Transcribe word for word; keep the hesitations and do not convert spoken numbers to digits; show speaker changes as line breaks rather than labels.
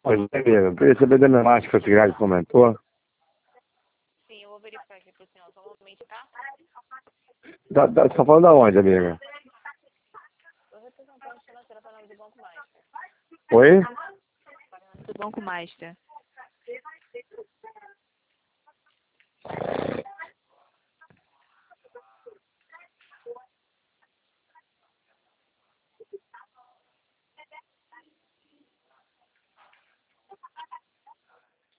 Pois é, amiga. Queria saber da mágica que o Tigre comentou.
Sim, eu vou verificar aqui pro senhor, só um momento, tá?
Tá, tá, você tá falando da onde, amiga?
Tô representando financeira para nome do Banco Master.
Oi?
Do Banco Master.